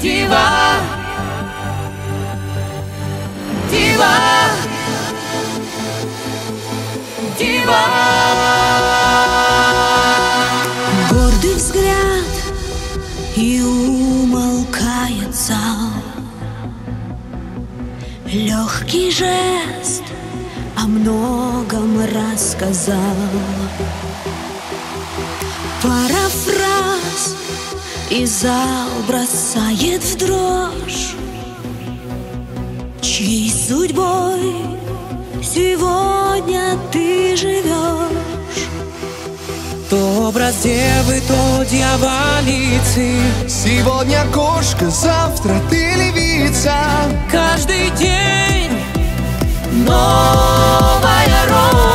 дива, дива, дива. Гордый взгляд, и умолкает зал. Легкий жест о многом рассказал. Пара фраз, и зал бросает в дрожь. Чьей судьбой сегодня ты живешь? То образ девы, то дьяволицы. Сегодня кошка, завтра ты львица. Каждый день новая роль.